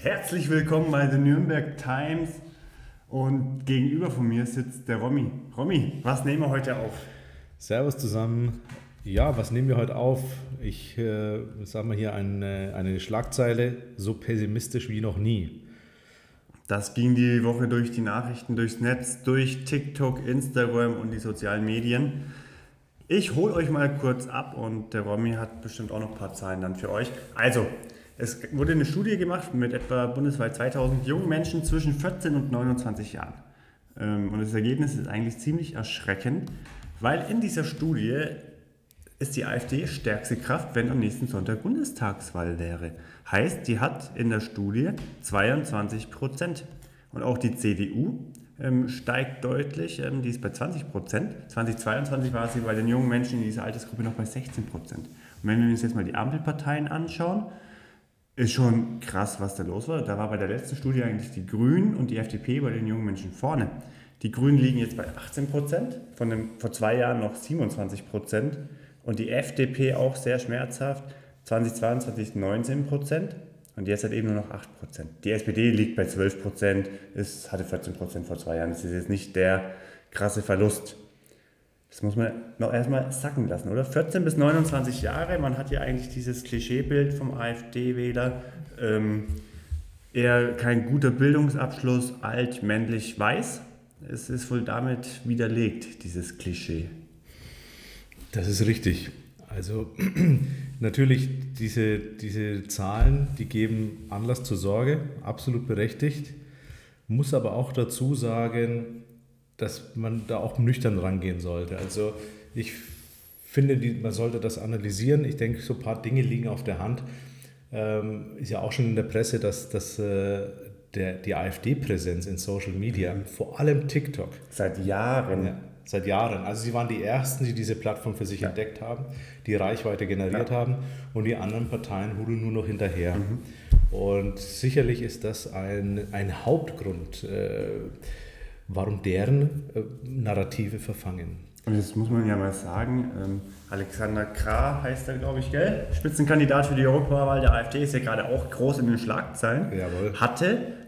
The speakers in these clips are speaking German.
Herzlich willkommen bei The Nürnberg Times und gegenüber von mir sitzt der Romy. Romy, was nehmen wir heute auf? Servus zusammen. Ja, was nehmen wir heute auf? Ich sage mal hier eine Schlagzeile, so pessimistisch wie noch nie. Das ging die Woche durch die Nachrichten, durchs Netz, durch TikTok, Instagram und die sozialen Medien. Ich hole euch mal kurz ab und der Romy hat bestimmt auch noch ein paar Zahlen dann für euch. Also, es wurde eine Studie gemacht mit etwa bundesweit 2000 jungen Menschen zwischen 14 und 29 Jahren. Und das Ergebnis ist eigentlich ziemlich erschreckend, weil in dieser Studie ist die AfD stärkste Kraft, wenn am nächsten Sonntag Bundestagswahl wäre. Heißt, die hat in der Studie 22%. Und auch die CDU steigt deutlich, die ist bei 20%. 2022 war sie bei den jungen Menschen in dieser Altersgruppe noch bei 16%. Und wenn wir uns jetzt mal die Ampelparteien anschauen, ist schon krass, was da los war. Da war bei der letzten Studie eigentlich die Grünen und die FDP bei den jungen Menschen vorne. Die Grünen liegen jetzt bei 18%, vor 2 Jahren noch 27%. Und die FDP auch sehr schmerzhaft, 2022 19% und jetzt hat eben nur noch 8%. Die SPD liegt bei 12%, hatte 14% vor 2 Jahren. Das ist jetzt nicht der krasse Verlust. Das muss man noch erstmal sacken lassen, oder? 14 bis 29 Jahre, man hat ja eigentlich dieses Klischeebild vom AfD-Wähler, eher kein guter Bildungsabschluss, alt, männlich, weiß. Es ist wohl damit widerlegt, dieses Klischee. Das ist richtig. Also natürlich diese Zahlen, die geben Anlass zur Sorge, absolut berechtigt. Muss aber auch dazu sagen, dass man da auch nüchtern rangehen sollte. Also ich finde, man sollte das analysieren. Ich denke, so ein paar Dinge liegen auf der Hand. Ist ja auch schon in der Presse, dass die AfD-Präsenz in Social Media, vor allem TikTok. Seit Jahren. Ja, seit Jahren. Also sie waren die Ersten, die diese Plattform für sich entdeckt haben, die Reichweite generiert haben und die anderen Parteien hudeln nur noch hinterher. Und sicherlich ist das ein Hauptgrund, warum deren Narrative verfangen. Und jetzt muss man ja mal sagen, Alexander Krah heißt er, glaube ich, gell? Spitzenkandidat für die Europawahl der AfD, ist ja gerade auch groß in den Schlagzeilen. Jawohl. Hat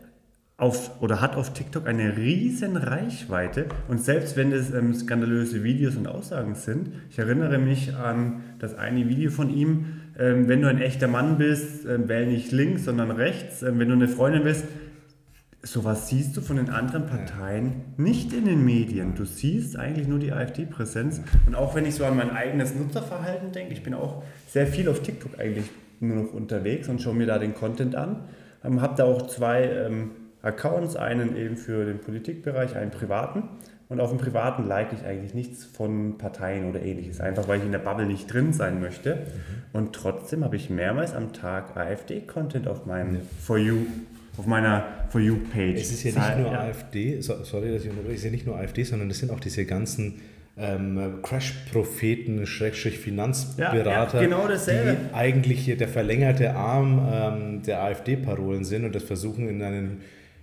auf TikTok eine riesen Reichweite und selbst wenn das skandalöse Videos und Aussagen sind, ich erinnere mich an das eine Video von ihm, wenn du ein echter Mann bist, wähl nicht links, sondern rechts, wenn du eine Freundin bist, sowas siehst du von den anderen Parteien nicht in den Medien. Du siehst eigentlich nur die AfD-Präsenz. Und auch wenn ich so an mein eigenes Nutzerverhalten denke, ich bin auch sehr viel auf TikTok eigentlich nur noch unterwegs und schaue mir da den Content an. Habe da auch 2 Accounts, einen eben für den Politikbereich, einen privaten. Und auf dem privaten like ich eigentlich nichts von Parteien oder ähnliches, einfach weil ich in der Bubble nicht drin sein möchte. Und trotzdem habe ich mehrmals am Tag AfD-Content auf meinem auf meiner For You-Page. Es ist ja nicht nur AfD, sorry, dass ich unterbreche, es ist ja nicht nur AfD, sondern es sind auch diese ganzen Crash-Propheten, Finanzberater, genau dasselbe. Die eigentlich hier der verlängerte Arm der AfD-Parolen sind und das versuchen in einem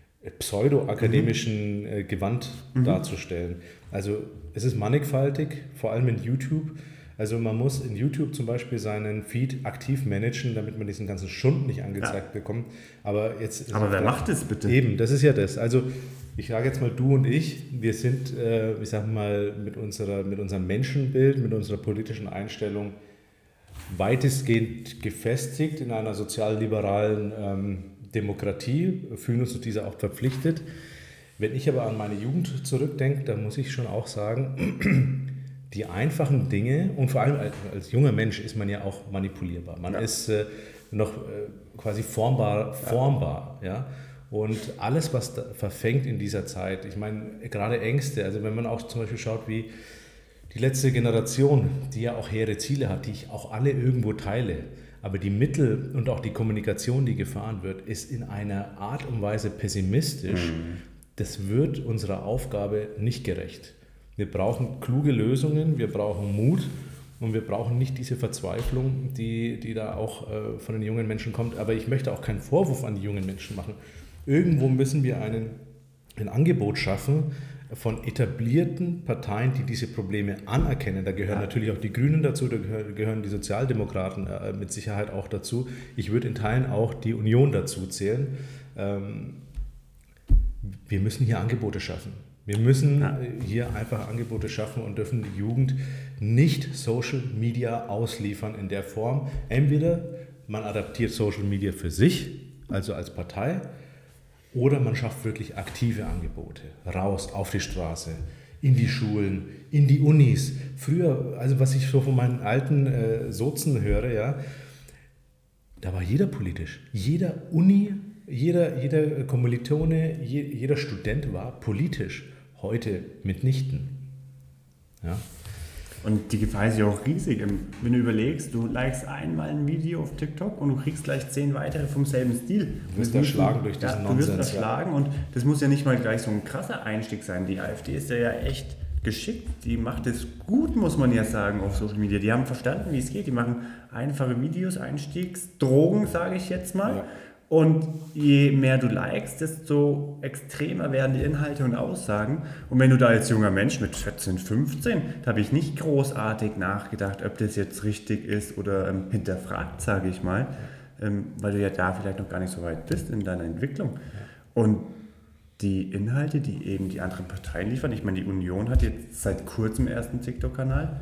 pseudo-akademischen Gewand darzustellen. Also es ist mannigfaltig, vor allem in YouTube. Also man muss in YouTube zum Beispiel seinen Feed aktiv managen, damit man diesen ganzen Schund nicht angezeigt bekommt. Aber wer macht das bitte? Eben, das ist ja das. Also ich sage jetzt mal, du und ich, wir sind, ich sag mal, mit unserem Menschenbild, mit unserer politischen Einstellung weitestgehend gefestigt in einer sozialliberalen Demokratie, fühlen uns zu dieser auch verpflichtet. Wenn ich aber an meine Jugend zurückdenke, dann muss ich schon auch sagen, die einfachen Dinge und vor allem als junger Mensch ist man ja auch manipulierbar. Man ist noch quasi formbar. Ja? Und alles, was da verfängt in dieser Zeit, ich meine, gerade Ängste, also wenn man auch zum Beispiel schaut, wie die letzte Generation, die ja auch hehre Ziele hat, die ich auch alle irgendwo teile, aber die Mittel und auch die Kommunikation, die gefahren wird, ist in einer Art und Weise pessimistisch. Das wird unserer Aufgabe nicht gerecht. Wir brauchen kluge Lösungen, wir brauchen Mut und wir brauchen nicht diese Verzweiflung, die da auch von den jungen Menschen kommt. Aber ich möchte auch keinen Vorwurf an die jungen Menschen machen. Irgendwo müssen wir ein Angebot schaffen von etablierten Parteien, die diese Probleme anerkennen. Da gehören natürlich auch die Grünen dazu, da gehören die Sozialdemokraten mit Sicherheit auch dazu. Ich würde in Teilen auch die Union dazu zählen. Wir müssen hier Angebote schaffen. Wir müssen hier einfach Angebote schaffen und dürfen die Jugend nicht Social Media ausliefern in der Form. Entweder man adaptiert Social Media für sich, also als Partei, oder man schafft wirklich aktive Angebote. Raus, auf die Straße, in die Schulen, in die Unis. Früher, also was ich so von meinen alten Sozen höre, ja, da war jeder politisch. Jeder Uni, jeder Kommilitone, jeder Student war politisch. Heute mitnichten. Ja. Und die Gefahr ist ja auch riesig. Wenn du überlegst, du likest einmal ein Video auf TikTok und du kriegst gleich 10 weitere vom selben Stil. Du wirst erschlagen durch diesen Nonsens. Du wirst erschlagen und das muss ja nicht mal gleich so ein krasser Einstieg sein. Die AfD ist ja echt geschickt. Die macht es gut, muss man ja sagen, auf Social Media. Die haben verstanden, wie es geht. Die machen einfache Videos, Einstiegsdrogen, sage ich jetzt mal. Ja. Und je mehr du likest, desto extremer werden die Inhalte und Aussagen. Und wenn du da als junger Mensch mit 14, 15, da habe ich nicht großartig nachgedacht, ob das jetzt richtig ist oder hinterfragt, sage ich mal, weil du ja da vielleicht noch gar nicht so weit bist in deiner Entwicklung. Und die Inhalte, die eben die anderen Parteien liefern, ich meine, die Union hat jetzt seit kurzem erst einen TikTok-Kanal.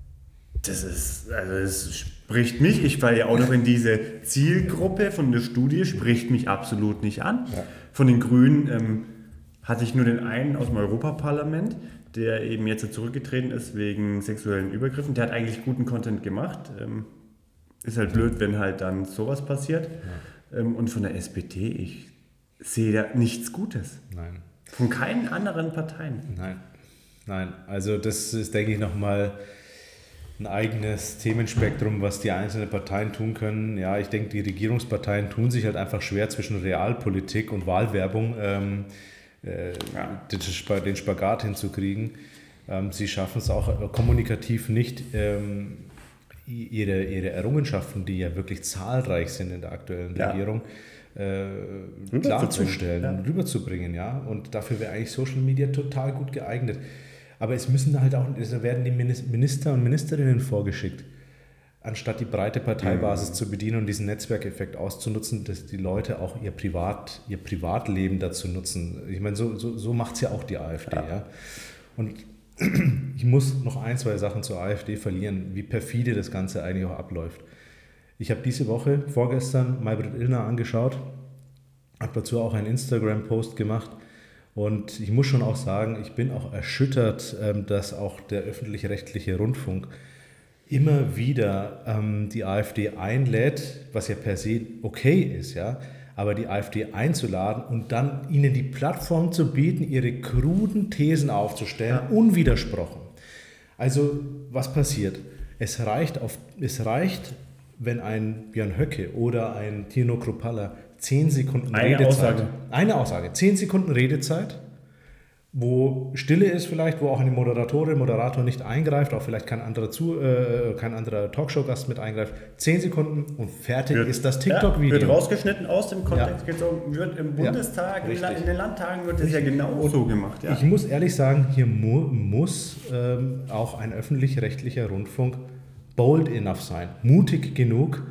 Das spricht mich, ich war ja auch noch in diese Zielgruppe von der Studie, spricht mich absolut nicht an. Ja. Von den Grünen hatte ich nur den einen aus dem Europaparlament, der eben jetzt zurückgetreten ist wegen sexuellen Übergriffen. Der hat eigentlich guten Content gemacht. Ist halt blöd, wenn halt dann sowas passiert. Ja. Und von der SPD, ich sehe da nichts Gutes. Nein. Von keinen anderen Parteien. Nein. Also das ist, denke ich, nochmal ein eigenes Themenspektrum, was die einzelnen Parteien tun können. Ja, ich denke, die Regierungsparteien tun sich halt einfach schwer zwischen Realpolitik und Wahlwerbung den Spagat hinzukriegen. Sie schaffen es auch kommunikativ nicht, ihre Errungenschaften, die ja wirklich zahlreich sind in der aktuellen Regierung, klarzustellen, rüberzubringen. Ja? Und dafür wäre eigentlich Social Media total gut geeignet. Aber es werden die Minister und Ministerinnen vorgeschickt, anstatt die breite Parteibasis zu bedienen und diesen Netzwerkeffekt auszunutzen, dass die Leute auch ihr Privatleben dazu nutzen. Ich meine, so macht es ja auch die AfD. Ja. Und ich muss noch 1, 2 Sachen zur AfD verlieren, wie perfide das Ganze eigentlich auch abläuft. Ich habe diese Woche, vorgestern, Maybrit Illner angeschaut, habe dazu auch einen Instagram-Post gemacht. Und ich muss schon auch sagen, ich bin auch erschüttert, dass auch der öffentlich-rechtliche Rundfunk immer wieder die AfD einlädt, was ja per se okay ist, ja, aber die AfD einzuladen und dann ihnen die Plattform zu bieten, ihre kruden Thesen aufzustellen, unwidersprochen. Also was passiert? Es reicht, wenn ein Björn Höcke oder ein Tino Kruppalla 10 Sekunden Redezeit. Eine Aussage. 10 Sekunden Redezeit, wo Stille ist vielleicht, wo auch eine Moderator nicht eingreift, auch vielleicht kein anderer Talkshow-Gast mit eingreift. 10 Sekunden und fertig ist das TikTok-Video. Wird rausgeschnitten, aus dem Kontext gezogen, wird im Bundestag, in den Landtagen wird das ja genau so gemacht. Ja. Ich muss ehrlich sagen, hier muss auch ein öffentlich-rechtlicher Rundfunk bold enough sein, mutig genug,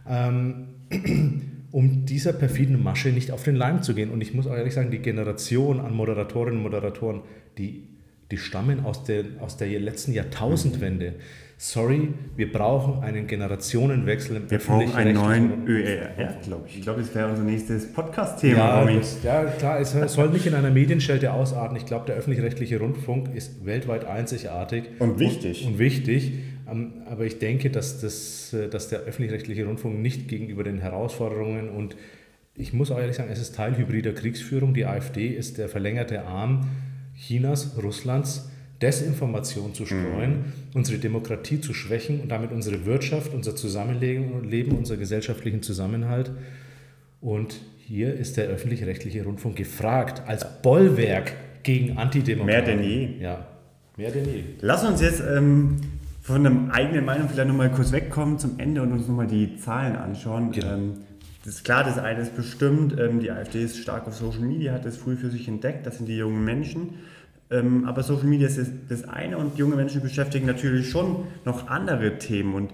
um dieser perfiden Masche nicht auf den Leim zu gehen. Und ich muss auch ehrlich sagen, die Generation an Moderatorinnen und Moderatoren, die stammen aus der letzten Jahrtausendwende. Sorry, wir brauchen einen Generationenwechsel im öffentlich-rechtlichen. Wir brauchen einen neuen ÖRR, glaube ich. Ich glaube, das wäre unser nächstes Podcast-Thema. Ja, klar, es soll nicht in einer Medienschelte ausarten. Ich glaube, der öffentlich-rechtliche Rundfunk ist weltweit einzigartig. Und wichtig. Und wichtig. Aber ich denke, dass der öffentlich-rechtliche Rundfunk nicht gegenüber den Herausforderungen und ich muss auch ehrlich sagen, es ist Teil hybrider Kriegsführung. Die AfD ist der verlängerte Arm Chinas, Russlands, Desinformation zu streuen, unsere Demokratie zu schwächen und damit unsere Wirtschaft, unser Zusammenleben, unser gesellschaftlichen Zusammenhalt. Und hier ist der öffentlich-rechtliche Rundfunk gefragt als Bollwerk gegen Antidemokraten. Mehr denn je. Ja, mehr denn je. Lass uns jetzt von einer eigenen Meinung vielleicht nochmal kurz wegkommen zum Ende und uns nochmal die Zahlen anschauen. Genau. Das ist klar, das eine ist bestimmt, die AfD ist stark auf Social Media, hat das früh für sich entdeckt, das sind die jungen Menschen. Aber Social Media ist das eine und junge Menschen beschäftigen natürlich schon noch andere Themen und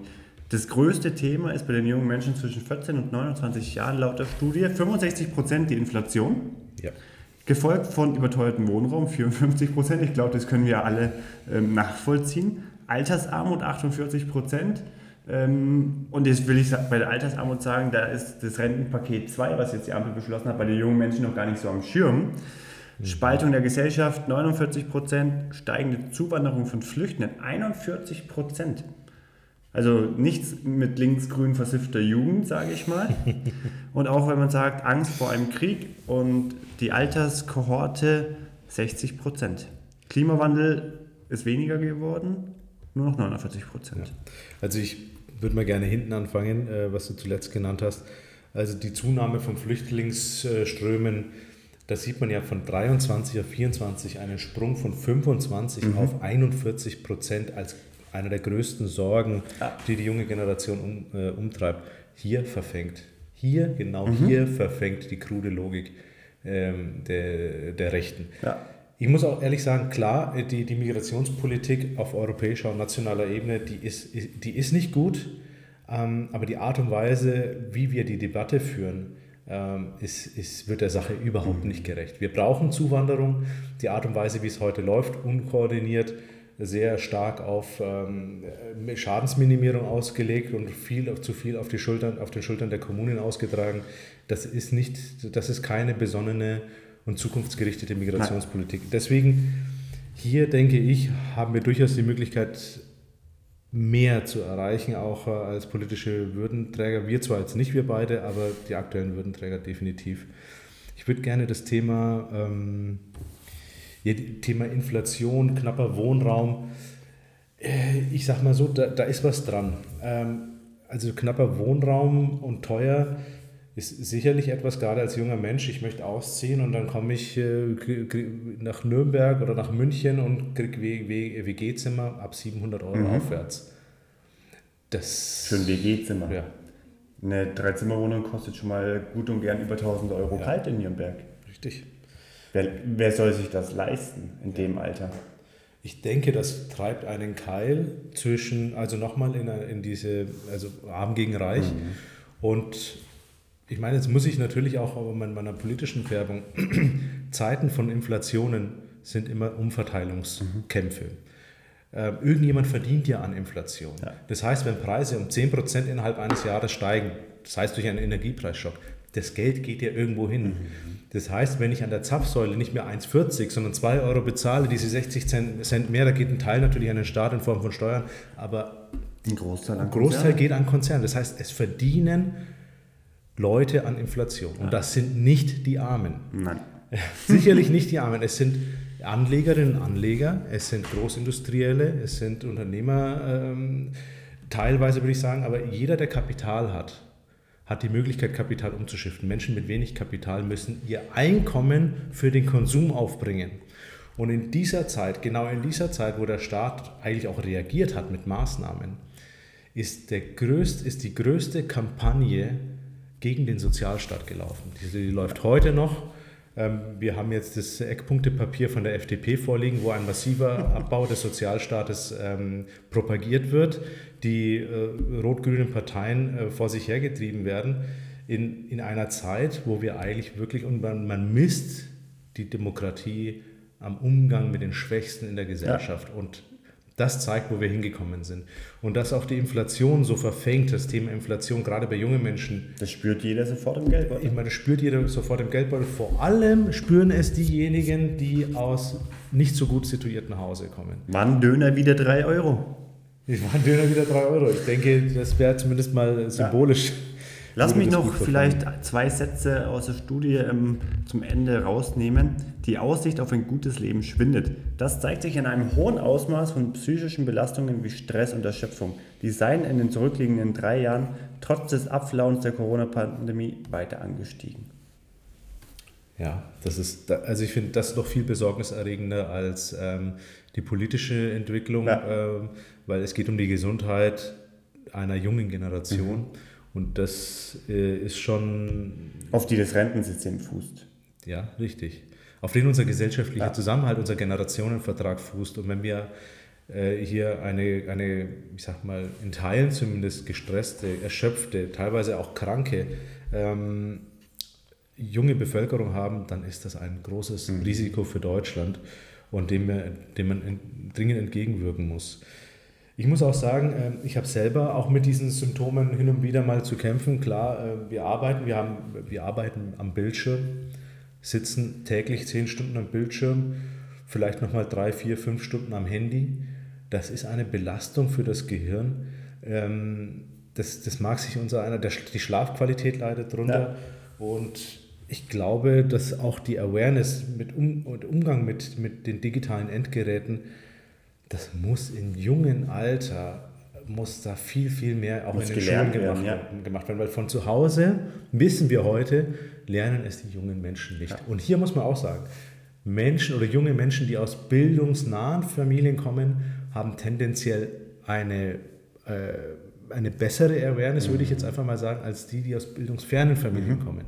Das größte Thema ist bei den jungen Menschen zwischen 14 und 29 Jahren laut der Studie 65% die Inflation. Ja. Gefolgt von überteuertem Wohnraum, 54%. Ich glaube, das können wir alle nachvollziehen. Altersarmut, 48%. Und jetzt will ich bei der Altersarmut sagen, da ist das Rentenpaket 2, was jetzt die Ampel beschlossen hat, bei den jungen Menschen noch gar nicht so am Schirm. Spaltung der Gesellschaft, 49%. Steigende Zuwanderung von Flüchtenden, 41%. Also nichts mit linksgrün versiffter Jugend, sage ich mal. Und auch wenn man sagt, Angst vor einem Krieg und die Alterskohorte 60%. Klimawandel ist weniger geworden, nur noch 49%. Ja. Also ich würde mal gerne hinten anfangen, was du zuletzt genannt hast. Also die Zunahme von Flüchtlingsströmen, da sieht man ja von 23 auf 24 einen Sprung von 25 auf 41% als einer der größten Sorgen, die die junge Generation umtreibt. Hier verfängt die krude Logik der Rechten. Ja. Ich muss auch ehrlich sagen, klar, die Migrationspolitik auf europäischer und nationaler Ebene, die ist nicht gut, aber die Art und Weise, wie wir die Debatte führen, wird der Sache überhaupt nicht gerecht. Wir brauchen Zuwanderung, die Art und Weise, wie es heute läuft, unkoordiniert, sehr stark auf Schadensminimierung ausgelegt und zu viel auf den Schultern der Kommunen ausgetragen. Das ist keine besonnene und zukunftsgerichtete Migrationspolitik. Deswegen, hier denke ich, haben wir durchaus die Möglichkeit, mehr zu erreichen, auch als politische Würdenträger. Wir zwar jetzt nicht, wir beide, aber die aktuellen Würdenträger definitiv. Ich würde gerne das Thema Inflation, knapper Wohnraum, ich sag mal so, da ist was dran. Also knapper Wohnraum und teuer ist sicherlich etwas, gerade als junger Mensch, ich möchte ausziehen und dann komme ich nach Nürnberg oder nach München und kriege WG-Zimmer ab 700 Euro aufwärts. Für ein WG-Zimmer? Ja. Eine 3-Zimmer-Wohnung kostet schon mal gut und gern über 1.000 Euro kalt in Nürnberg. Richtig. Wer soll sich das leisten in dem Alter? Ich denke, das treibt einen Keil zwischen, also nochmal in diese, also Arm gegen Reich. Und ich meine, jetzt muss ich natürlich auch in meiner politischen Färbung, Zeiten von Inflationen sind immer Umverteilungskämpfe. Irgendjemand verdient ja an Inflation. Ja. Das heißt, wenn Preise um 10% innerhalb eines Jahres steigen, das heißt durch einen Energiepreisschock, das Geld geht ja irgendwo hin. Das heißt, wenn ich an der Zapfsäule nicht mehr 1,40, sondern 2 Euro bezahle, diese 60 Cent mehr, da geht ein Teil natürlich an den Staat in Form von Steuern, aber ein Großteil geht an Konzerne. Das heißt, es verdienen Leute an Inflation. Und das sind nicht die Armen. Nein. Sicherlich nicht die Armen. Es sind Anlegerinnen und Anleger, es sind Großindustrielle, es sind Unternehmer, teilweise würde ich sagen, aber jeder, der Kapital hat die Möglichkeit, Kapital umzuschiften. Menschen mit wenig Kapital müssen ihr Einkommen für den Konsum aufbringen. Und in dieser Zeit, genau in dieser Zeit, wo der Staat eigentlich auch reagiert hat mit Maßnahmen, ist die größte Kampagne gegen den Sozialstaat gelaufen. Die läuft heute noch. Wir haben jetzt das Eckpunktepapier von der FDP vorliegen, wo ein massiver Abbau des Sozialstaates propagiert wird, die rot-grünen Parteien vor sich hergetrieben werden, in einer Zeit, wo wir eigentlich wirklich, und man misst die Demokratie am Umgang mit den Schwächsten in der Gesellschaft. Ja. Und das zeigt, wo wir hingekommen sind. Und dass auch die Inflation so verfängt, das Thema Inflation, gerade bei jungen Menschen. Das spürt jeder sofort im Geldbeutel. Ich meine, das spürt jeder sofort im Geldbeutel. Vor allem spüren es diejenigen, die aus nicht so gut situierten Hause kommen. Wann Döner wieder 3 Euro? Wann Döner wieder 3 Euro? Ich denke, das wäre zumindest mal symbolisch. Ja. Lass mich noch vielleicht 2 Sätze aus der Studie zum Ende rausnehmen. Die Aussicht auf ein gutes Leben schwindet. Das zeigt sich in einem hohen Ausmaß von psychischen Belastungen wie Stress und Erschöpfung. Die seien in den zurückliegenden 3 Jahren trotz des Abflauens der Corona-Pandemie weiter angestiegen. Ja, also ich finde das doch viel besorgniserregender als die politische Entwicklung, weil es geht um die Gesundheit einer jungen Generation. Und das ist schon... Auf die das Rentensystem fußt. Ja, richtig. Auf den unser gesellschaftlicher Zusammenhalt, unser Generationenvertrag fußt. Und wenn wir hier eine, ich sag mal, in Teilen zumindest gestresste, erschöpfte, teilweise auch kranke junge Bevölkerung haben, dann ist das ein großes Risiko für Deutschland und dem man dringend entgegenwirken muss. Ich muss auch sagen, ich habe selber auch mit diesen Symptomen hin und wieder mal zu kämpfen. Klar, wir arbeiten am Bildschirm, sitzen täglich 10 Stunden am Bildschirm, vielleicht nochmal 3, 4, 5 Stunden am Handy. Das ist eine Belastung für das Gehirn. Das mag sich unser einer, die Schlafqualität leidet drunter. Ja. Und ich glaube, dass auch die Awareness und Umgang mit den digitalen Endgeräten, das muss im jungen Alter, muss da viel, viel mehr auch in den Schulen gemacht werden. Weil von zu Hause, wissen wir heute, lernen es die jungen Menschen nicht. Ja. Und hier muss man auch sagen, Menschen oder junge Menschen, die aus bildungsnahen Familien kommen, haben tendenziell eine bessere Awareness, würde ich jetzt einfach mal sagen, als die aus bildungsfernen Familien kommen.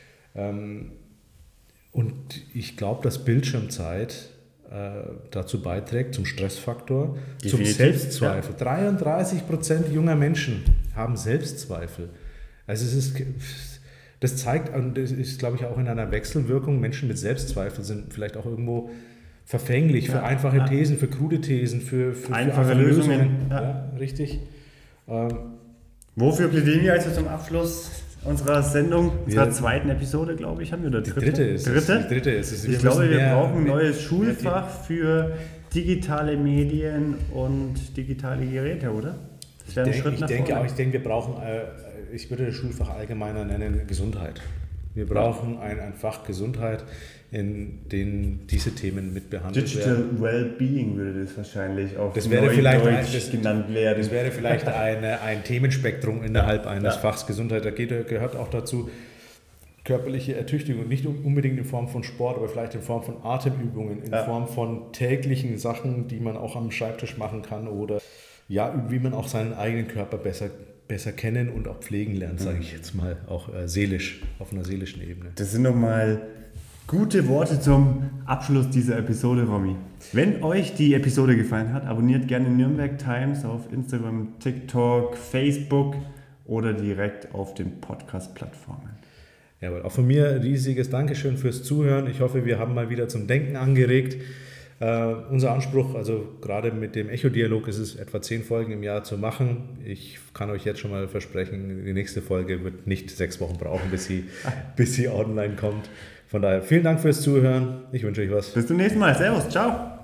Und ich glaube, dass Bildschirmzeit dazu beiträgt, zum Stressfaktor, zum Selbstzweifel. Ja. 33% junger Menschen haben Selbstzweifel. Also das zeigt, und das ist, glaube ich, auch in einer Wechselwirkung, Menschen mit Selbstzweifel sind vielleicht auch irgendwo verfänglich für einfache Thesen, für krude Thesen, für einfache Lösungen. Ja, richtig. Wofür plädieren wir also zum Abschluss unserer Sendung, unserer zweiten Episode, glaube ich, haben wir, oder die dritte ist es. Ich glaube, wir brauchen ein neues Schulfach für digitale Medien und digitale Geräte, oder? Das wäre ein Schritt nach vorne. Ich denke, wir brauchen, ich würde das Schulfach allgemeiner nennen, Gesundheit. Wir brauchen ein Fach Gesundheit, in dem diese Themen mit behandelt werden. Digital Wellbeing würde das wahrscheinlich auch genannt werden. Das wäre vielleicht ein Themenspektrum innerhalb eines Fachs Gesundheit. Da gehört auch dazu körperliche Ertüchtigung, nicht unbedingt in Form von Sport, aber vielleicht in Form von Atemübungen, in Form von täglichen Sachen, die man auch am Schreibtisch machen kann oder wie man auch seinen eigenen Körper besser kennen und auch pflegen lernt, sage ich jetzt mal, auch seelisch, auf einer seelischen Ebene. Das sind nochmal gute Worte zum Abschluss dieser Episode, Romy. Wenn euch die Episode gefallen hat, abonniert gerne Nürnberg Times auf Instagram, TikTok, Facebook oder direkt auf den Podcast-Plattformen. Jawohl, auch von mir riesiges Dankeschön fürs Zuhören. Ich hoffe, wir haben mal wieder zum Denken angeregt. Unser Anspruch, also gerade mit dem Echo-Dialog, ist es, etwa 10 Folgen im Jahr zu machen. Ich kann euch jetzt schon mal versprechen, die nächste Folge wird nicht 6 Wochen brauchen, bis sie online kommt. Von daher vielen Dank fürs Zuhören. Ich wünsche euch was. Bis zum nächsten Mal. Servus. Ciao.